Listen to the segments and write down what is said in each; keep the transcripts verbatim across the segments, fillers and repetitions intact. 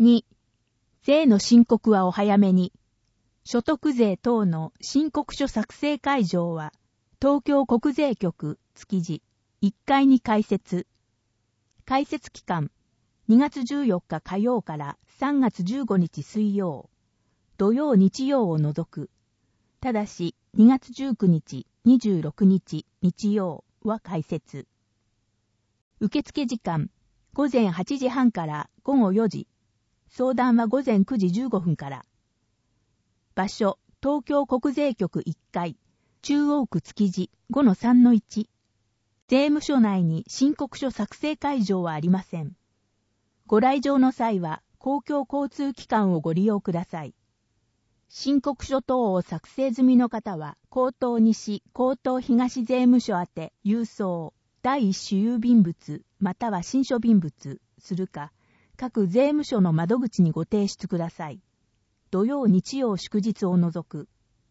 に、税の申告はお早めに。所得税等の申告書作成会場は、東京国税局築地いっかいに開設。開設期間、にがつじゅうよっか火曜からさんがつじゅうごにち水曜、土曜日曜を除く。ただし、にがつじゅうくにち、にじゅうろくにち日曜は開設。受付時間、ごぜんはちじはんからごごよじ。相談はごぜんくじじゅうごふんから。場所、東京国税局いっかい、中央区築地 ごのさんのいち。税務署内に申告書作成会場はありません。ご来場の際は公共交通機関をご利用ください。申告書等を作成済みの方は、江東西、江東東税務署宛て郵送、第一種郵便物、または新書便物、するか、各税務署の窓口にご提出ください。土曜日曜祝日を除く。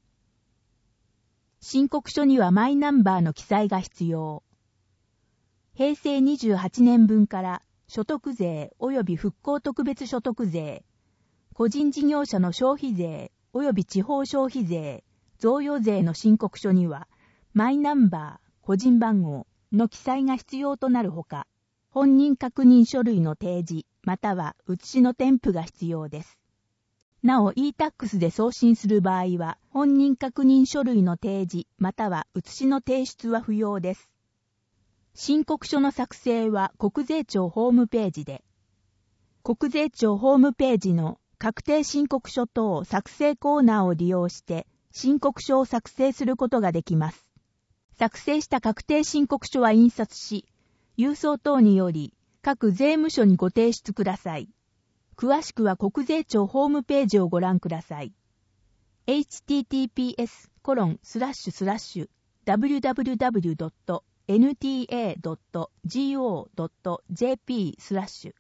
申告書にはマイナンバーの記載が必要。へいせいにじゅうはちねんぶんから所得税及び復興特別所得税、個人事業者の消費税及び地方消費税、贈与税の申告書にはマイナンバー、個人番号の記載が必要となるほか、本人確認書類の提示または写しの添付が必要です。なお イータックス で送信する場合は、本人確認書類の提示または写しの提出は不要です。申告書の作成は国税庁ホームページで、国税庁ホームページの確定申告書等作成コーナーを利用して申告書を作成することができます。作成した確定申告書は印刷し、郵送等により各税務署にご提出ください。詳しくは国税庁ホームページをご覧ください。エイチティーティーピーエスコロンスラッシュスラッシュダブリューダブリューダブリュードットエヌティーエードットゴードットジェーピー スラッシュ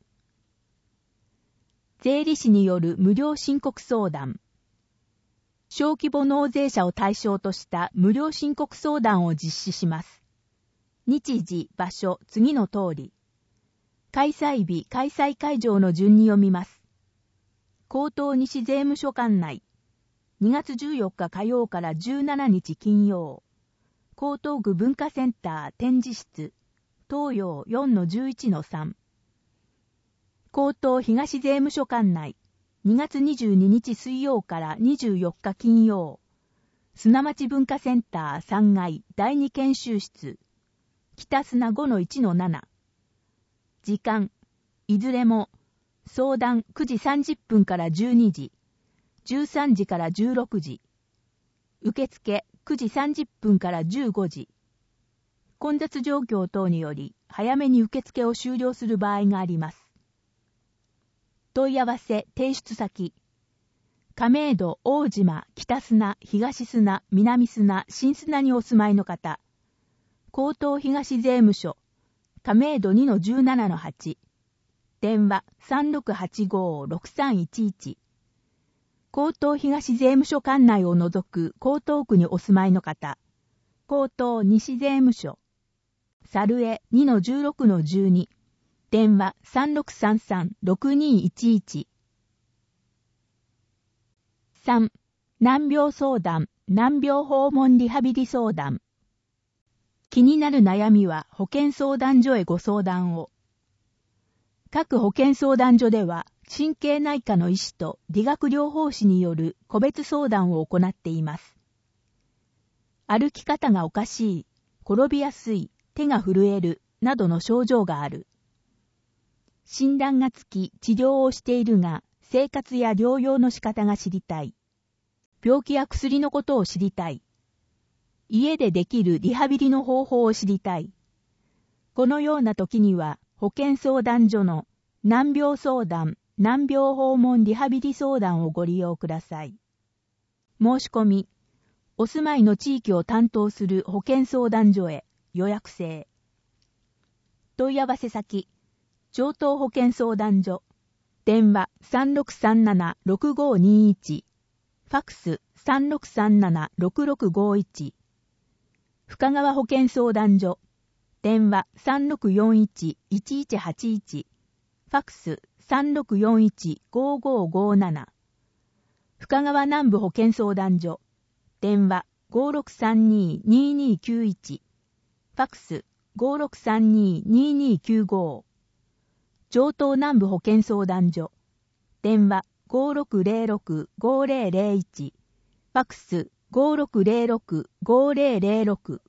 税理士による無料申告相談。小規模納税者を対象とした無料申告相談を実施します。日時、場所、次の通り。開催日、開催会場の順に読みます。江東西税務署管内。にがつじゅうよっか火曜からじゅうしちにち金曜。江東区文化センター展示室。東洋 よんのじゅういちのさん。江東東税務署管内。にがつにじゅうににち水曜からにじゅうよっか金曜。砂町文化センターさんがいだいに研修室。北砂 ごのいちのなな。時間、いずれも、相談くじさんじゅっぷんからじゅうにじ、じゅうさんじからじゅうろくじ、受付くじさんじゅっぷんからじゅうごじ。混雑状況等により、早めに受付を終了する場合があります。問い合わせ、提出先。亀戸、大島、北砂、東砂、南砂、新砂にお住まいの方。江東東税務署。亀戸 にのじゅうななのはち。電話 さんろくはちご ろくさんいちいち。江東東税務署管内を除く江東区にお住まいの方。江東西税務署。猿江 にのじゅうろくのじゅうに。電話 さんろくさんさん ろくにいちいち。さん. 難病相談、難病訪問リハビリ相談。気になる悩みは保健相談所へご相談を。各保健相談所では神経内科の医師と理学療法士による個別相談を行っています。歩き方がおかしい、転びやすい、手が震えるなどの症状がある。診断がつき治療をしているが生活や療養の仕方が知りたい。病気や薬のことを知りたい。家でできるリハビリの方法を知りたい。このような時には、保健相談所の難病相談、難病訪問リハビリ相談をご利用ください。申し込み、お住まいの地域を担当する保健相談所へ予約制。問い合わせ先、城東保健相談所、電話 さんろくさんなな ろくごにいち、ファックス さんろくさんなな ろくろくごいち、深川保健相談所、電話 さんろくよんいち いちいちはちいち、ファックスさんろくよんいち ごごごなな。深川南部保健相談所。電話 ごろくさんに ににきゅういち。ファックス ごろくさんに ににきゅうご。城東南部保健相談所。電話 ごろくぜろろく ごぜろぜろいち。ファックス ごろくぜろろく ごぜろぜろろく。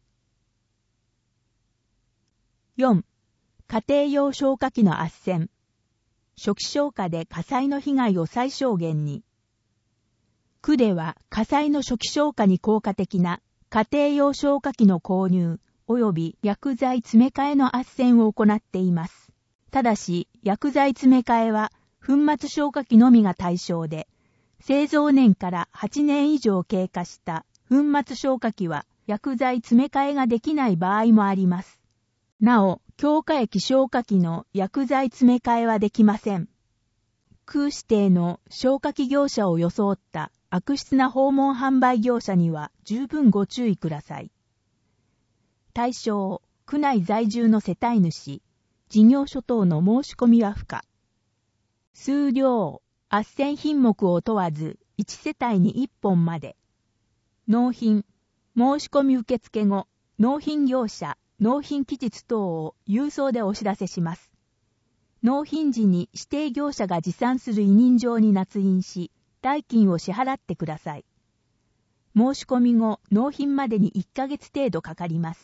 よん. 家庭用消火器の斡旋。初期消火で火災の被害を最小限に。区では火災の初期消火に効果的な家庭用消火器の購入及び薬剤詰め替えの斡旋を行っています。ただし、薬剤詰め替えは粉末消火器のみが対象で、製造年からはちねん以上経過した粉末消火器は薬剤詰め替えができない場合もあります。なお、強化液消火器の薬剤詰め替えはできません。区指定の消火器業者を装った悪質な訪問販売業者には十分ご注意ください。対象、区内在住の世帯主、事業所等の申し込みは不可。数量、斡旋品目を問わず、いち世帯にいっぽんまで。納品、申し込み受付後、納品業者、納品期日等を郵送でお知らせします。納品時に指定業者が持参する委任状に捺印し、代金を支払ってください。申し込み後、納品までにいっかげつ程度かかります。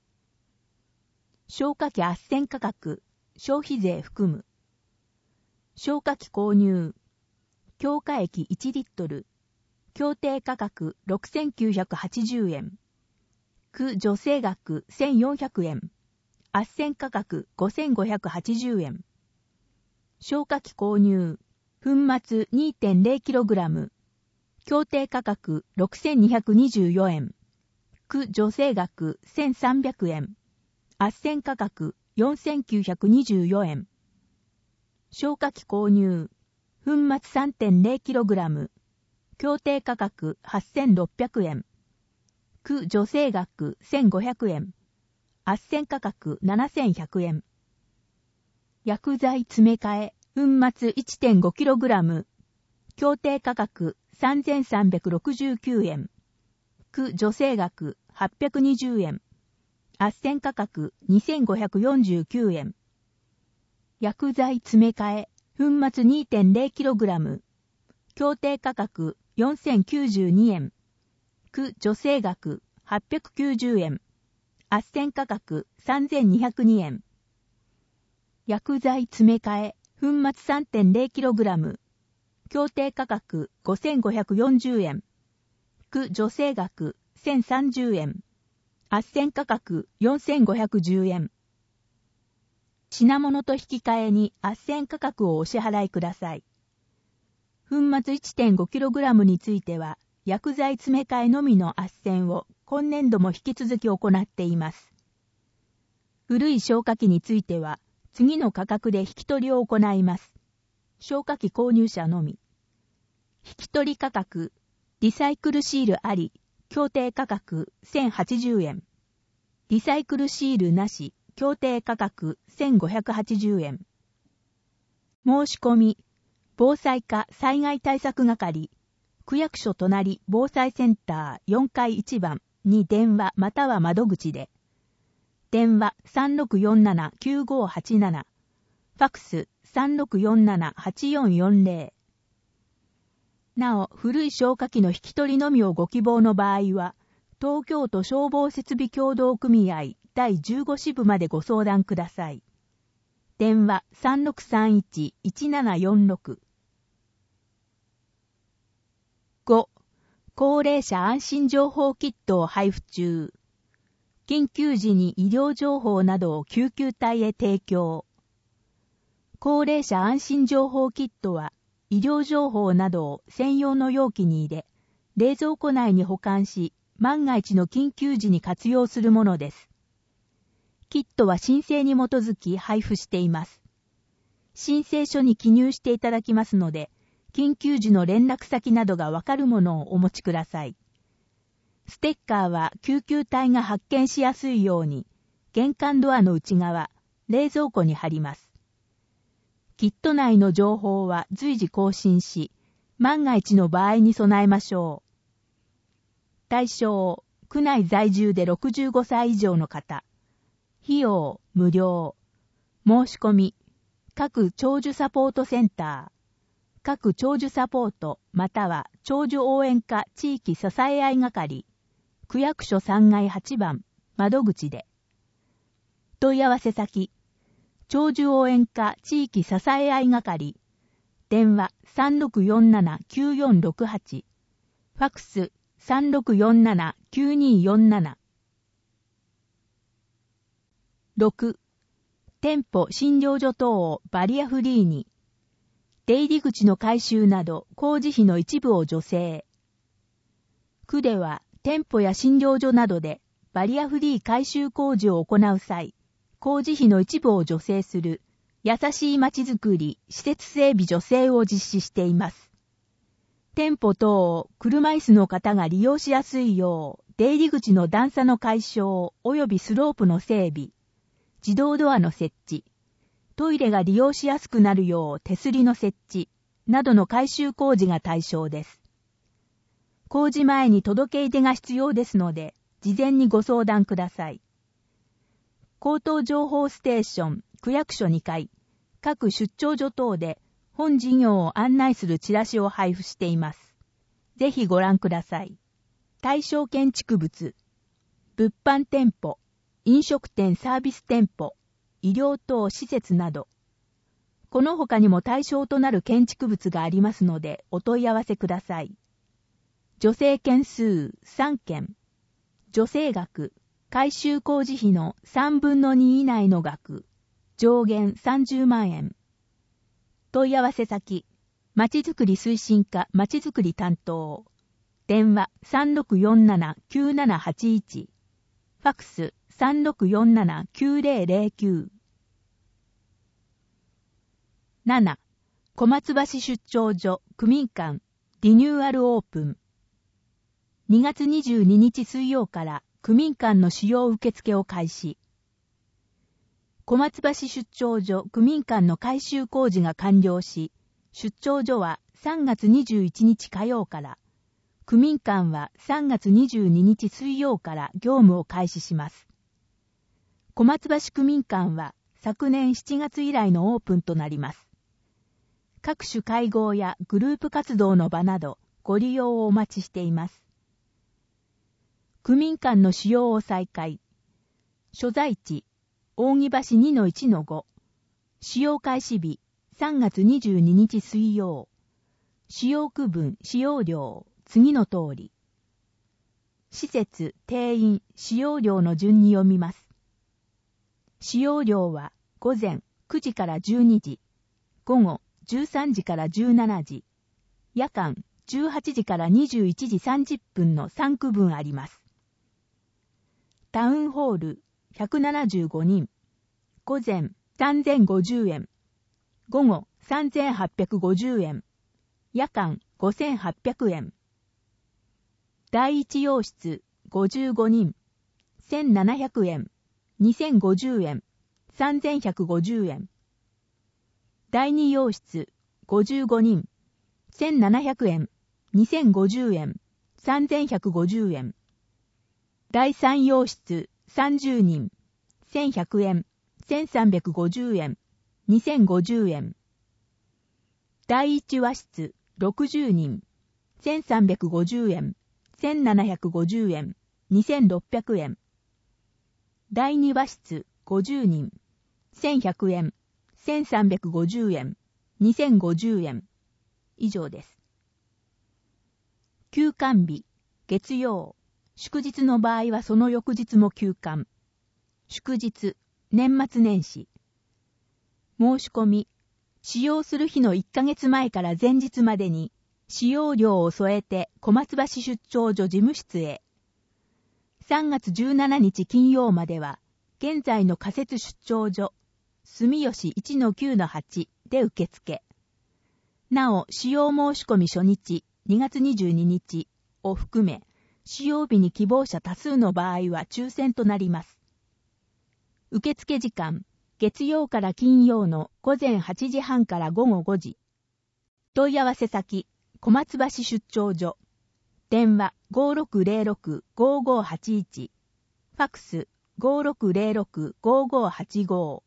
消火器斡旋価格、消費税含む。消火器購入、強化液いちリットル、協定価格ろくせんきゅうひゃくはちじゅうえん。区助成額せんよんひゃくえん。斡旋価格ごせんごひゃくはちじゅうえん。消火器購入、粉末 にてんぜろキログラム。協定価格ろくせんにひゃくにじゅうよんえん。区助成額せんさんびゃくえん。斡旋価格よんせんきゅうひゃくにじゅうよんえん。消火器購入、粉末 さんてんぜろキログラム。協定価格はっせんろっぴゃくえん。区助成額せんごひゃくえん。斡旋価格ななせんひゃくえん。薬剤詰め替え、粉末 いってんごキログラム。協定価格さんぜんさんびゃくろくじゅうきゅうえん。区助成額はっぴゃくにじゅうえん。斡旋価格にせんごひゃくよんじゅうきゅうえん。薬剤詰め替え、粉末 にてんぜろキログラム。協定価格よんせんきゅうじゅうにえん。区助成額はっぴゃくきゅうじゅうえん。斡旋価格さんぜんにひゃくにえん。薬剤詰め替え、粉末 さんてんぜろキログラム。協定価格ごせんごひゃくよんじゅうえん。区助成額せんさんじゅうえん。斡旋価格よんせんごひゃくじゅうえん。品物と引き換えに斡旋価格をお支払いください。粉末 いってんごキログラム については、薬剤詰め替えのみの斡旋を今年度も引き続き行っています。古い消火器については、次の価格で引き取りを行います。消火器購入者のみ。引き取り価格、リサイクルシールあり、協定価格せんはちじゅうえん。リサイクルシールなし、協定価格せんごひゃくはちじゅうえん。申し込み、防災課災害対策係、区役所隣防災センターよんかいいちばんに電話または窓口で。電話 さんろくよんななきゅうごはちなな。ファックス さんろくよんななはちよんよんぜろ。なお、古い消火器の引き取りのみをご希望の場合は、東京都消防設備協同組合だいじゅうご支部までご相談ください。電話 さんろくさんいちいちななよんろく。ご. 高齢者安心情報キットを配布中。緊急時に医療情報などを救急隊へ提供。高齢者安心情報キットは、医療情報などを専用の容器に入れ、冷蔵庫内に保管し、万が一の緊急時に活用するものです。キットは申請に基づき配布しています。申請書に記入していただきますので、緊急時の連絡先などがわかるものをお持ちください。ステッカーは救急隊が発見しやすいように、玄関ドアの内側、冷蔵庫に貼ります。 キット内の情報は随時更新し、万が一の場合に備えましょう。対象、区内在住でろくじゅうごさい以上の方。費用、無料。申し込み、各長寿サポートセンター、各長寿サポートまたは長寿応援課地域支え合い係、区役所さんがいはちばん、窓口で。問い合わせ先、長寿応援課地域支え合い係、電話 さんろくよんななきゅうよんろくはち、ファクス さんろくよんななきゅうによんなな。ろく. 店舗診療所等をバリアフリーに。出入り口の改修など工事費の一部を助成。区では店舗や診療所などでバリアフリー改修工事を行う際、工事費の一部を助成する優しいまちづくり施設整備助成を実施しています。店舗等を車椅子の方が利用しやすいよう、出入り口の段差の解消及びスロープの整備、自動ドアの設置、トイレが利用しやすくなるよう手すりの設置などの改修工事が対象です。工事前に届け出が必要ですので、事前にご相談ください。口頭情報ステーション、区役所にかい、各出張所等で本事業を案内するチラシを配布しています。ぜひご覧ください。対象建築物、物販店舗、飲食店サービス店舗、医療等施設など、この他にも対象となる建築物がありますのでお問い合わせください。助成件数さんけん、助成額、改修工事費のさんぶんのに以内の額、上限さんじゅうまんえん。問い合わせ先、まちづくり推進課まちづくり担当、電話 さんろくよんななきゅうななはちいち、ファクス さんろくよんななきゅうぜろぜろきゅう。なな. 小松橋出張所区民館リニューアルオープン。にがつにじゅうににち水曜から区民館の使用受付を開始。小松橋出張所区民館の改修工事が完了し、出張所はさんがつにじゅういちにち火曜から、区民館はさんがつにじゅうににち水曜から業務を開始します。小松橋区民館は昨年しちがつ以来のオープンとなります。各種会合やグループ活動の場などご利用をお待ちしています。区民館の使用を再開。所在地、扇橋 にのいちのご。使用開始日、さんがつにじゅうににち水曜。使用区分、使用料、次の通り。施設、定員、使用料の順に読みます。使用料は午前くじからじゅうにじ、午後じゅうさんじからじゅうしちじ、夜間じゅうはちじからにじゅういちじさんじゅっぷんのさんくぶんあります。タウンホールひゃくななじゅうごにん、午前さんぜんごじゅうえん、午後さんぜんはっぴゃくごじゅうえん、夜間ごせんはっぴゃくえん。第一洋室ごじゅうごにん、せんななひゃくえん、にせんごじゅうえん、さんぜんひゃくごじゅうえん。第二洋室ごじゅうごにん、せんななひゃくえん、にせんごじゅうえん、さんぜんひゃくごじゅうえん。第三洋室さんじゅうにん、せんひゃくえん、せんさんびゃくごじゅうえん、にせんごじゅうえん。第一和室ろくじゅうにん、せんさんびゃくごじゅうえん、せんななひゃくごじゅうえん、にせんろっぴゃくえん。第二和室ごじゅうにん、せんひゃくえん、せんさんびゃくごじゅうえん、にせんごじゅうえん。以上です。休館日、月曜、祝日の場合はその翌日も休館。祝日、年末年始。申し込み、使用する日のいっかげつまえから前日までに、使用料を添えて小松橋出張所事務室へ。さんがつじゅうしちにち金曜までは、現在の仮設出張所、住吉 いちのきゅうのはち で受付。なお、使用申し込み初日、にがつにじゅうににちを含め、使用日に希望者多数の場合は抽選となります。受付時間、 月曜から金曜の午前はちじはんから午後ごじ。問い合わせ先、小松橋出張所。電話 ごーろくぜろろくごーごーはちいち。ファクス ごーろくぜろろくごーごーはちごー。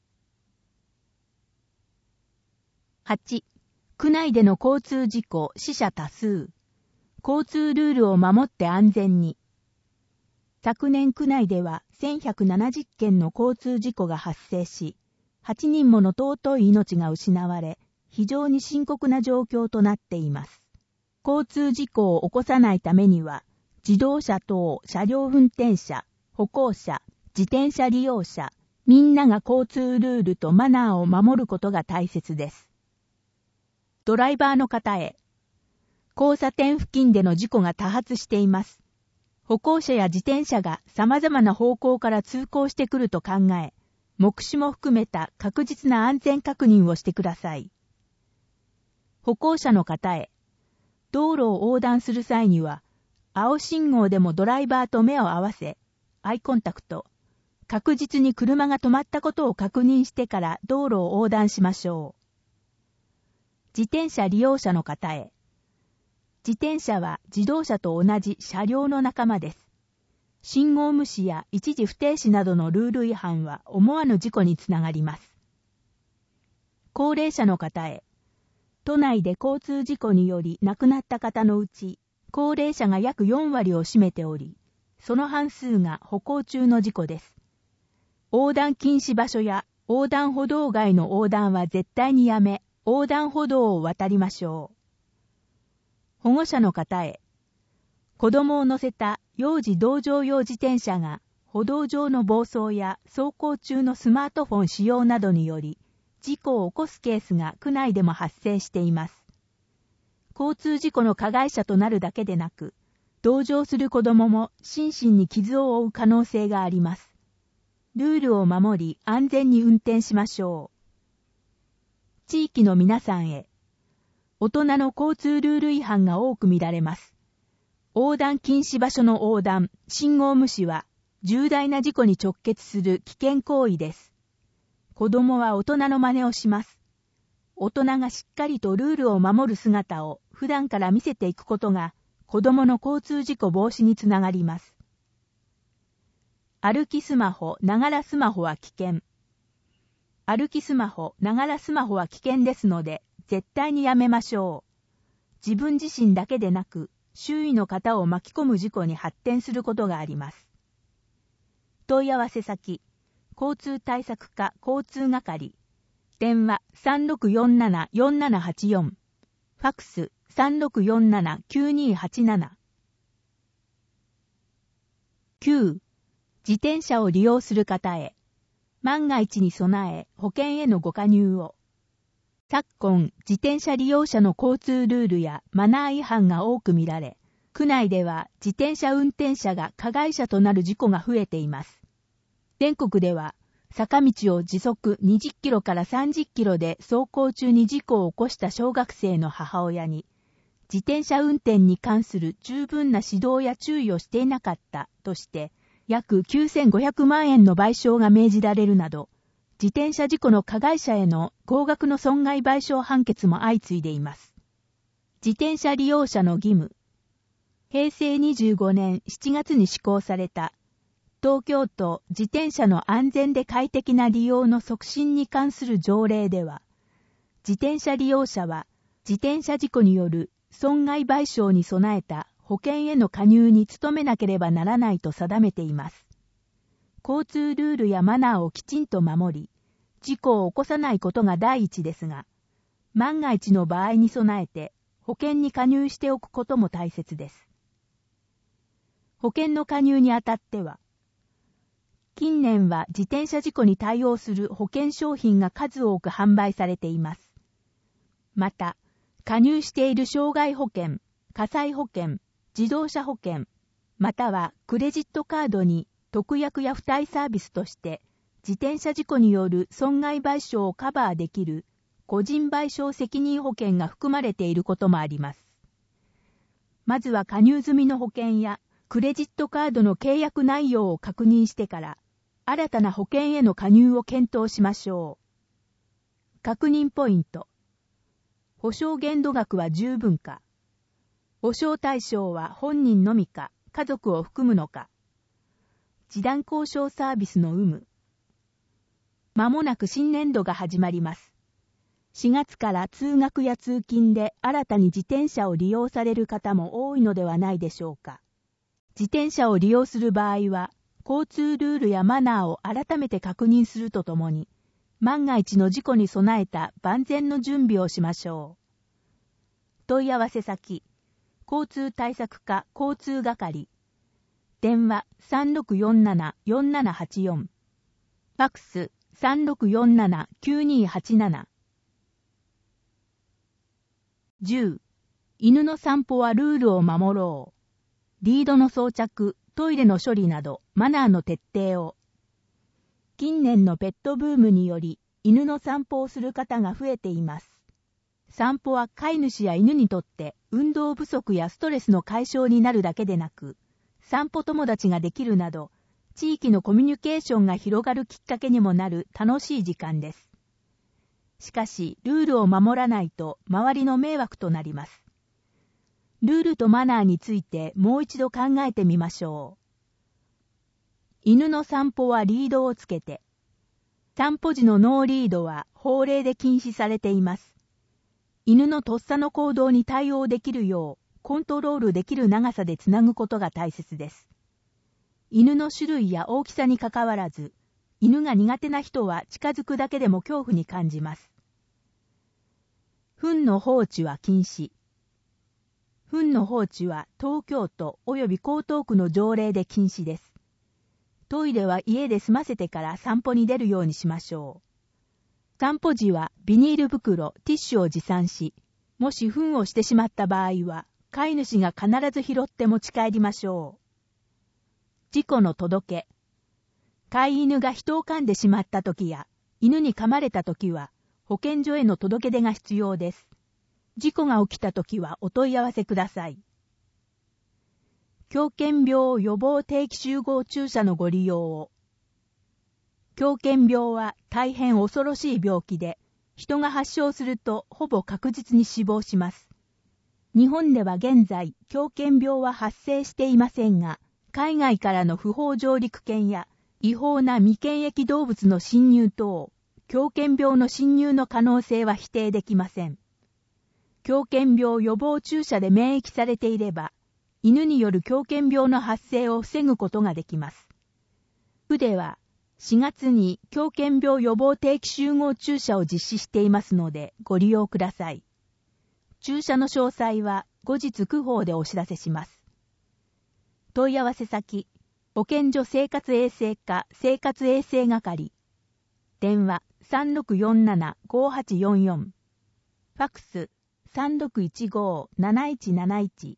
はち. 区内での交通事故死者多数。交通ルールを守って安全に。昨年区内ではせんひゃくななじゅっけんの交通事故が発生し、はちにんもの尊い命が失われ、非常に深刻な状況となっています。交通事故を起こさないためには、自動車等車両運転者、歩行者、自転車利用者、みんなが交通ルールとマナーを守ることが大切です。ドライバーの方へ、交差点付近での事故が多発しています。歩行者や自転車が様々な方向から通行してくると考え、目視も含めた確実な安全確認をしてください。歩行者の方へ、道路を横断する際には、青信号でもドライバーと目を合わせ、アイコンタクト、確実に車が止まったことを確認してから道路を横断しましょう。自転車利用者の方へ、自転車は自動車と同じ車両の仲間です。信号無視や一時不停止などのルール違反は思わぬ事故につながります。高齢者の方へ、都内で交通事故により亡くなった方のうち、高齢者が約よんわりを占めており、その半数が歩行中の事故です。横断禁止場所や横断歩道外の横断は絶対にやめ、横断歩道を渡りましょう。保護者の方へ、子供を乗せた幼児同乗用自転車が歩道上の暴走や走行中のスマートフォン使用などにより事故を起こすケースが区内でも発生しています。交通事故の加害者となるだけでなく、同乗する子供も心身に傷を負う可能性があります。ルールを守り安全に運転しましょう。地域の皆さんへ、大人の交通ルール違反が多く見られます。横断禁止場所の横断、信号無視は重大な事故に直結する危険行為です。子供は大人の真似をします。大人がしっかりとルールを守る姿を普段から見せていくことが子供の交通事故防止につながります。歩きスマホ、ながらスマホは危険。歩きスマホ、ながらスマホは危険ですので、絶対にやめましょう。自分自身だけでなく、周囲の方を巻き込む事故に発展することがあります。問い合わせ先、交通対策課交通係、電話 さんろくよんななよんななはちよん、ファクス さんろくよんななきゅうにはちなな。きゅう. 自転車を利用する方へ、万が一に備え保険へのご加入を。昨今、自転車利用者の交通ルールやマナー違反が多く見られ、区内では自転車運転者が加害者となる事故が増えています。全国では、坂道を時速にじゅっキロからさんじゅっキロで走行中に事故を起こした小学生の母親に、自転車運転に関する十分な指導や注意をしていなかったとして、約きゅうせんごひゃくまんえんの賠償が命じられるなど、自転車事故の加害者への高額の損害賠償判決も相次いでいます。自転車利用者の義務。へいせいにじゅうごねんしちがつに施行された、東京都自転車の安全で快適な利用の促進に関する条例では、自転車利用者は自転車事故による損害賠償に備えた保険への加入に努めなければならないと定めています。交通ルールやマナーをきちんと守り、事故を起こさないことが第一ですが、万が一の場合に備えて保険に加入しておくことも大切です。保険の加入にあたっては、近年は自転車事故に対応する保険商品が数多く販売されています。また、加入している傷害保険、火災保険、自動車保険、またはクレジットカードに特約や付帯サービスとして、自転車事故による損害賠償をカバーできる個人賠償責任保険が含まれていることもあります。まずは加入済みの保険やクレジットカードの契約内容を確認してから、 新たな保険への加入を検討しましょう。確認ポイント。保証限度額は十分か。保証対象は本人のみか、家族を含むのか。示談交渉サービスの有無。まもなく新年度が始まります。しがつから通学や通勤で新たに自転車を利用される方も多いのではないでしょうか。自転車を利用する場合は、交通ルールやマナーを改めて確認するとともに、万が一の事故に備えた万全の準備をしましょう。問い合わせ先、交通対策課交通係。電話 さんろくよんななよんななはちよん。ファックス さんろくよんななきゅうにはちなな。じゅう. 犬の散歩はルールを守ろう。リードの装着、トイレの処理などマナーの徹底を。近年のペットブームにより犬の散歩をする方が増えています。散歩は飼い主や犬にとって運動不足やストレスの解消になるだけでなく、散歩友達ができるなど、地域のコミュニケーションが広がるきっかけにもなる楽しい時間です。しかし、ルールを守らないと周りの迷惑となります。ルールとマナーについてもう一度考えてみましょう。犬の散歩はリードをつけて。散歩時のノーリードは法令で禁止されています。犬のとっさの行動に対応できるよう、コントロールできる長さでつなぐことが大切です。犬の種類や大きさにかかわらず、犬が苦手な人は近づくだけでも恐怖に感じます。糞の放置は禁止。糞の放置は東京都及び江東区の条例で禁止です。トイレは家で済ませてから散歩に出るようにしましょう。散歩時はビニール袋、ティッシュを持参し、もし糞をしてしまった場合は、飼い主が必ず拾って持ち帰りましょう。事故の届け。飼い犬が人を噛んでしまったときや、犬に噛まれたときは、保健所への届け出が必要です。事故が起きたときはお問い合わせください。狂犬病予防定期集合注射のご利用を。狂犬病は大変恐ろしい病気で、人が発症するとほぼ確実に死亡します。日本では現在、狂犬病は発生していませんが、海外からの不法上陸犬や違法な未検疫動物の侵入等、狂犬病の侵入の可能性は否定できません。狂犬病予防注射で免疫されていれば、犬による狂犬病の発生を防ぐことができます。府では、しがつに狂犬病予防定期集合注射を実施していますので、ご利用ください。注射の詳細は後日区報でお知らせします。問い合わせ先、保健所生活衛生課生活衛生係。電話 さんろくよんななごはちよんよん。ファックス さんろくいちごなないちなないち。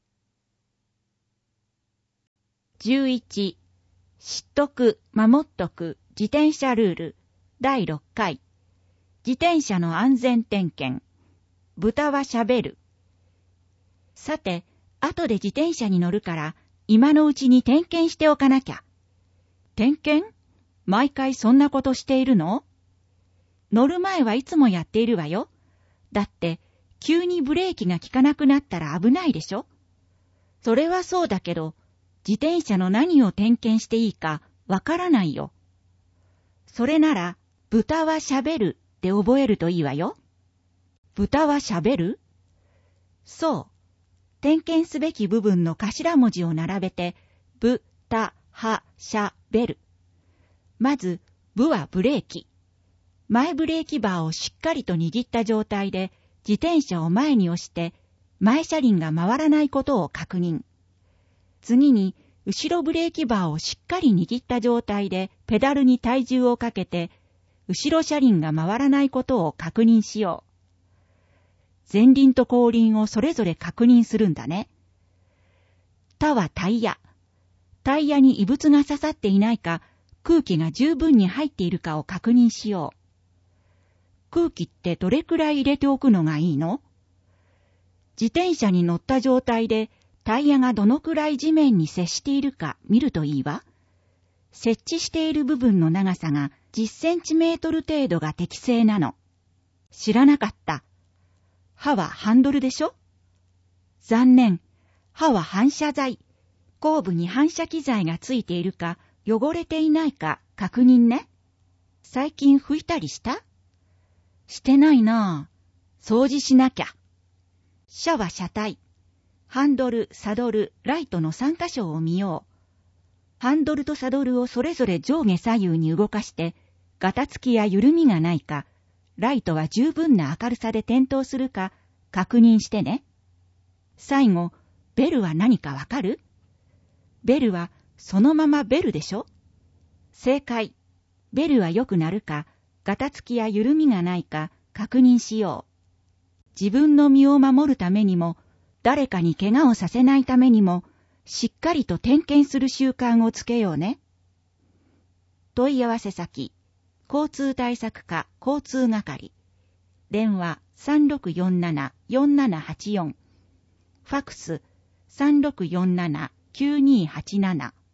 じゅういち. 知っとく、守っとく自転車ルールだいろっかい。自転車の安全点検。豚はしゃべる。さて、後で自転車に乗るから、今のうちに点検しておかなきゃ。点検？毎回そんなことしているの？乗る前はいつもやっているわよ。だって、急にブレーキが効かなくなったら危ないでしょ？それはそうだけど、自転車の何を点検していいかわからないよ。それなら、豚はしゃべるで覚えるといいわよ。豚はしゃべる？そう。点検すべき部分の頭文字を並べて、ぶ、た、は、しゃべる。まず、ぶはブレーキ。前ブレーキバーをしっかりと握った状態で、自転車を前に押して、前車輪が回らないことを確認。次に、後ろブレーキバーをしっかり握った状態で、ペダルに体重をかけて、後ろ車輪が回らないことを確認しよう。前輪と後輪をそれぞれ確認するんだね。たはタイヤ。タイヤに異物が刺さっていないか、空気が十分に入っているかを確認しよう。空気ってどれくらい入れておくのがいいの？自転車に乗った状態でタイヤがどのくらい地面に接しているか見るといいわ。 設置している部分の長さがじゅっセンチメートル程度が適正なの。知らなかった。刃はハンドルでしょ？残念。刃は反射材。後部に反射機材がついているか、汚れていないか確認ね。最近拭いたりした？してないなぁ。掃除しなきゃ。車は車体。ハンドル、サドル、ライトのさん箇所を見よう。ハンドルとサドルをそれぞれ上下左右に動かして、ガタつきや緩みがないか、ライトは十分な明るさで点灯するか確認してね。最後、ベルは何かわかる？ベルはそのままベルでしょ？正解。ベルはよく鳴るか、ガタつきや緩みがないか確認しよう。自分の身を守るためにも、誰かに怪我をさせないためにも、しっかりと点検する習慣をつけようね。問い合わせ先、交通対策課交通係。電話 さんろくよんなな よんななはちよん。ファクス さんろくよんなな きゅうにーはちなな。